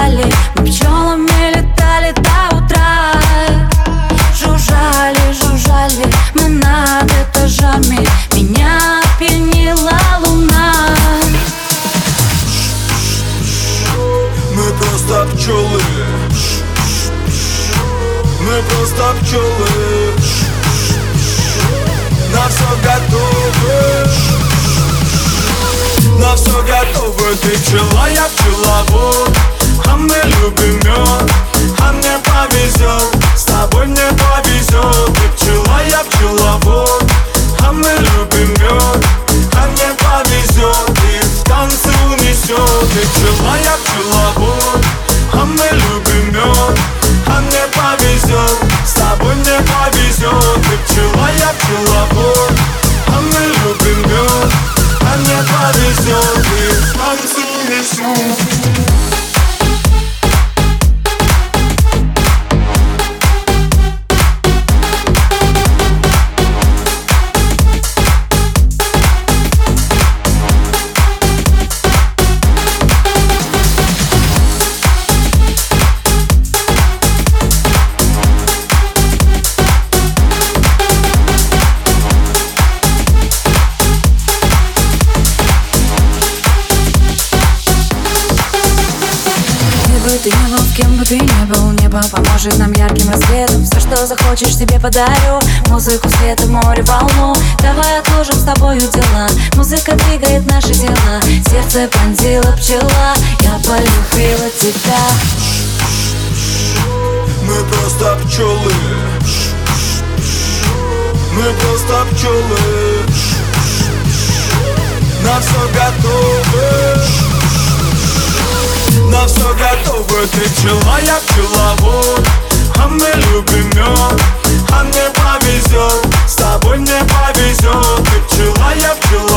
жужжали, мы пчелами летали до утра. Жужжали, жужжали мы над этажами, меня опьянила луна. Мы просто пчелы, мы просто пчелы. На все готовы, на все готовы. Ты пчела, я пчеловод, а мы любим мед, а мне повезет, с тобой мне повезет. Ты пчела, я пчеловод, а мы любим мед, а мне повезет, и в танцы унесет. Ты пчела, я пчеловод, а мы любим мед, а мне повезет, с тобой мне повезет. Ты пчела, я пчеловод, а мы любим мед, а мне повезет, и в танцы унесет. Ты не был, с кем бы ты не был, небо поможет нам ярким рассветом. Все, что захочешь, тебе подарю. Музыку, свет и море, волну. Давай отложим с тобою дела. Музыка двигает наши тела. Сердце пронзила пчела, я полюбила тебя. Мы просто пчелы, мы просто пчелы. На все готовы, на все готовы. Ты пчела, я пчеловод, а мы любим мед, а мне повезет, с тобой мне повезет. Ты пчела, я пчеловод.